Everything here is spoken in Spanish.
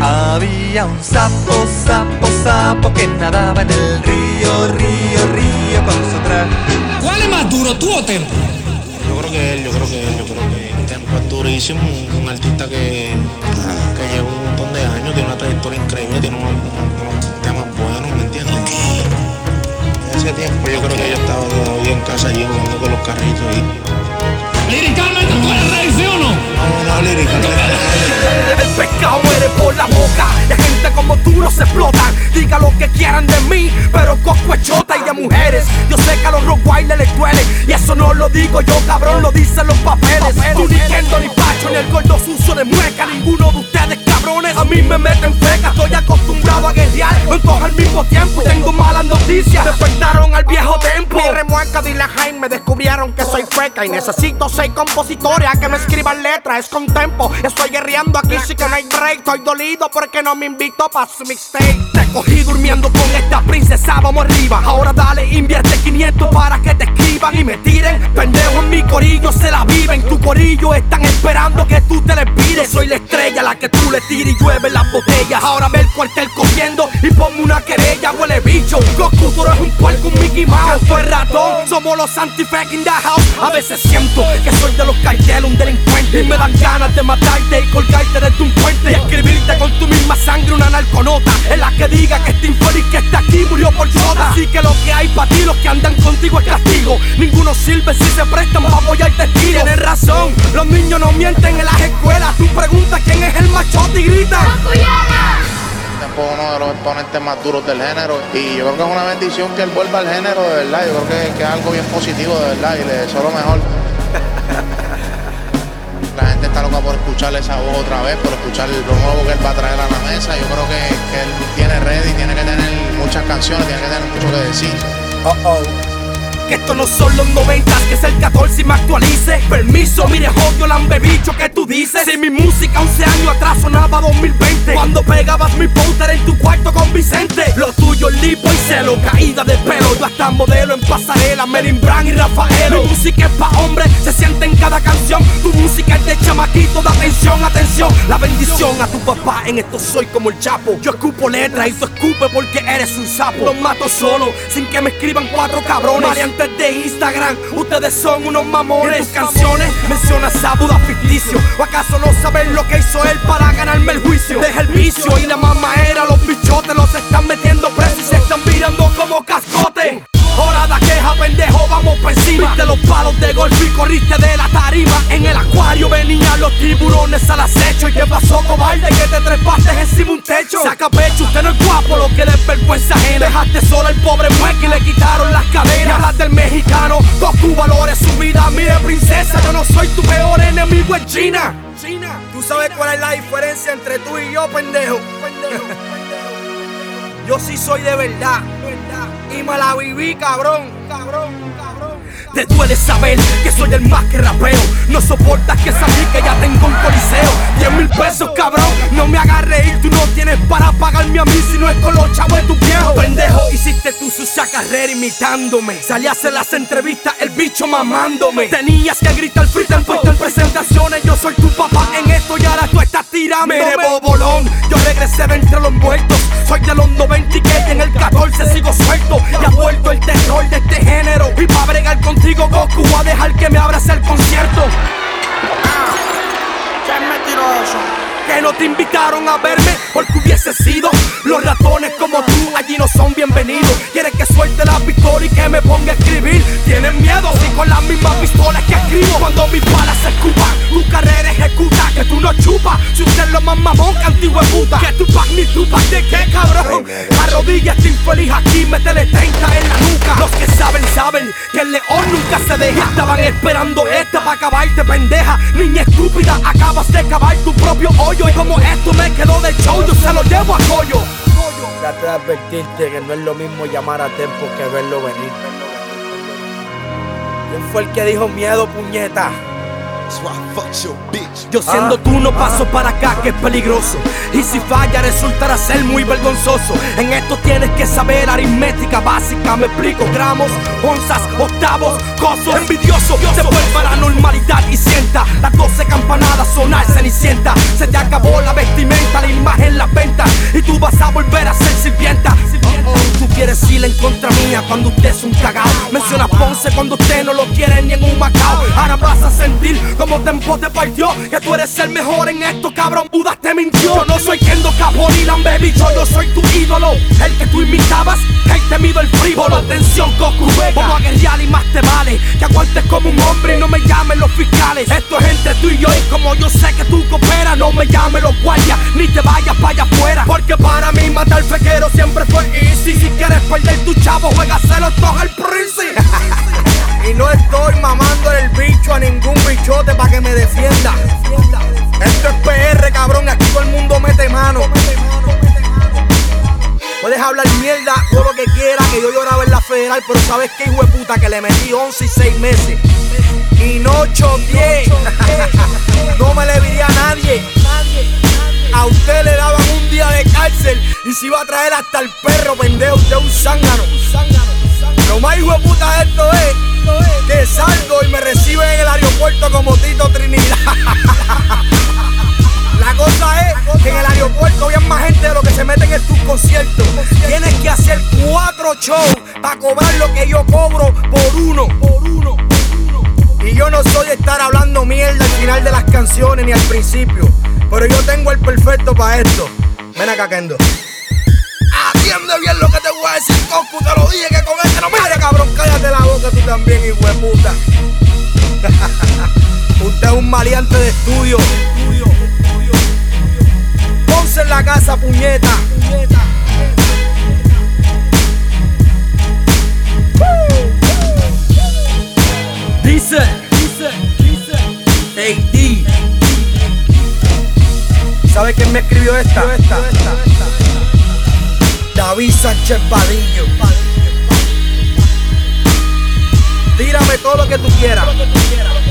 Había un sapo, sapo, sapo que nadaba en el río, río, río con su traje. ¿Cuál es más duro, tú o Tempo? Yo creo que Tempo es durísimo, un artista que lleva un montón de años, tiene una trayectoria increíble, tiene unos temas buenos, ¿me entiendes? En ese tiempo yo creo que yo estaba todavía en casa allí jugando con los carritos ahí. Liricalmente tú eres rey, ¿sí o no? No, liricalmente. El pescado muere por la boca. De gente como tú no se explotan. Diga lo que quieran de mí, pero Coscu es chota. Y de mujeres, yo sé que a los Rottweiler les duele. Y eso no lo digo yo, cabrón, lo dicen los papeles. Tú ni Kendo ni Pacho, ni el gordo sucio de mueca. Ninguno de ustedes, cabrones, a mí me meten feca. Estoy acostumbrado a guerrear con todos al mismo tiempo. Y tengo malas noticias, despertaron al viejo Tempo. Mi remueca, dile a Jaime, descubrieron que soy feca. Y necesito 6 compositores a que me escriban letras. Es con Tempo, estoy guerreando aquí, sí que no hay break. Estoy dolido porque no me invitó pa' su mixtape. Te cogí durmiendo con esta princesa, vamos arriba. Ahora dale, invierte 500 para que te escriban y me tiren. Pendejo, en mi corillo se la viven. Tu corillo están esperando que tú te les pides. Soy la estrella, la que tú le tires y llueve las botellas. Ahora ve el cuartel cogiendo y ponme una querella. Huele bicho, Goku, tú eres un puerco, un Mickey Mouse. Canto el ratón, somos los anti-fake in the house. A veces siento que soy de los carteles, un delincuente. Y me dan ganas de matarte y colgarte desde un puente. Y escribirte con tu misma sangre una narconota. En la que diga que este infeliz que está aquí murió por chota. Así que lo que hay para ti, los que andan contigo es castigo. Ninguno sirve si se prestan para apoyarte tiro. Tienes razón, los niños no mienten en las escuelas. Tú preguntas quién es el machote y grita. Tempo es uno de los exponentes más duros del género y yo creo que es una bendición que él vuelva al género, de verdad. Yo creo que es algo bien positivo, de verdad, y le deseo lo mejor. La gente está loca por escucharle esa voz otra vez, por escuchar lo nuevo que él va a traer a la mesa. Yo creo que él tiene ready, tiene que tener muchas canciones, tiene que tener mucho que decir. Que estos no son los 90, que es el 14 y me actualice. Permiso, mire, jodido lambebicho que tú dices. Si mi música 11 años atrás sonaba 2020, cuando pegabas mi póster en tu cuarto con Vicente. Lo tuyo es lipo y celo, caída de pelo. Yo hasta modelo en pasarela, Melin Brand y Rafaelo. Mi música es pa' hombres, se siente en cada canción. Tu música es de chamaquito, de atención, atención. La bendición a tu papá, en esto soy como el Chapo. Yo escupo letras y tú escupes porque eres un sapo. Los mato solo, sin que me escriban 4 cabrones. Variantes de Instagram, ustedes son unos mamones. En tus canciones mencionas a Buda ficticio. ¿O acaso no saben lo que hizo él para ganarme el juicio? Deja el vicio y la mamadera, los bichotes los están metiendo presos y se están mirando como cascote. Hora de queja, pendejo, vamos pa' encima. Viste los palos de golf y corriste de la tarima. En el acuario venían los tiburones al acecho. ¿Y qué pasó, cobarde? Que te trepaste encima un techo. Saca pecho, usted no es guapo, lo que es vergüenza ajena. Dejaste solo al pobre mueque y le quitaron las cadenas. Y hablas del mexicano, Goku valores su vida. Mire, princesa, yo no soy tu peor enemigo en China. ¿Tú sabes cuál es la diferencia entre tú y yo, pendejo? Yo sí soy de verdad. Y me la viví, cabrón. Te duele saber que soy el más que rapeo. No soportas que sabí que ya tengo un coliseo. 10,000 pesos, cabrón, no me hagas reír. Tú no tienes para pagarme a mí si no es con los chavos de tu viejo. Pendejo, hiciste tu sucia carrera imitándome. Salí a hacer las entrevistas, el bicho mamándome. Tenías que gritar frita en presentaciones. Yo soy tu papá en esto y ahora tú estás tirándome. Mire, bobolón, yo regresé de entre los muertos. Soy de los 90 y que en el 14 sigo suelto. Y ha vuelto el terror de este género. Y pa' bregar contigo, Goku, voy a dejar que me abrace el concierto. ¿Quién me tiró eso? Que no te invitaron a verme porque hubiese sido. Los ratones como tú allí no son bienvenidos. Quieres que suelte la pistola y que me ponga a escribir. Tienen miedo si con las mismas pistolas que escribo. Cuando mis balas se escupan, tu carrera ejecuta. Que tú no chupas, si usted es lo más mamón que antigua puta. Que tu pack ni tu pack de qué, cabrón. Arrodilla este infeliz aquí, métele 30 en la nuca. Los que saben, saben que el león nunca se deja. Estaban esperando esta para acabarte, pendeja. Niña estúpida, acabas de cavar tu propio hoyo. Y como esto me quedó del show, yo se lo llevo a Coyo. Trato de advertirte que no es lo mismo llamar a Tempo que verlo venir. ¿Quién fue el que dijo miedo, puñeta? Yo siendo tú no paso para acá, que es peligroso. Y si falla resultará ser muy vergonzoso. En esto tienes que saber aritmética básica. Me explico, gramos, onzas, octavos, cosos. Envidioso, se vuelva a la normalidad y sienta las 12 campanadas sonar cenicienta. Se te acabó la vestimenta, la imagen, la sentir como Tempo te partió, que tú eres el mejor en esto, cabrón, Budas te mintió. Yo no soy Kendo Caponilan, baby, yo soy tu ídolo, el que tú imitabas, el temido, el frívolo. Atención, Goku Vega, vamos a guerrear y más te vale que aguantes como un hombre y no me llamen los fiscales. Esto es entre tú y yo, y como yo sé que tú cooperas, no me llamen los guardias, ni te vayas para allá afuera, porque para mí matar fequero siempre fue easy. Si quieres perder tu chavo, juégaselo todos al Prince. Y no estoy mamando el bicho a ningún bichote pa' que me defienda. Esto es PR, cabrón, aquí todo el mundo mete mano. Puedes hablar mierda, todo lo que quieras, que yo lloraba en la federal, pero sabes qué, hijo de puta, que le metí 11 y 6 meses. Y no choteé. No me le diría a nadie. A usted le daban un día de cárcel y se iba a traer hasta el perro, pendejo, usted es un zángano. Lo más hijo de puta de esto es que salgo y me reciben en el aeropuerto como Tito Trinidad. La cosa es que en el aeropuerto había más gente de lo que se meten en tus conciertos. Tienes que hacer 4 shows para cobrar lo que yo cobro por uno. Y yo no soy de estar hablando mierda al final de las canciones ni al principio, pero yo tengo el perfecto para esto. Ven acá, Kendo. Atiende bien lo que te voy a decir, Goku, te lo dije que con este no me... Mira, cabrón, cállate la boca tú también, hijo de puta. Usted es un maleante de estudio. Ponce en la casa, puñeta. Dice AD. ¿Sabe quién me escribió esta? David Sánchez Vadillo. Tírame todo lo que tú quieras.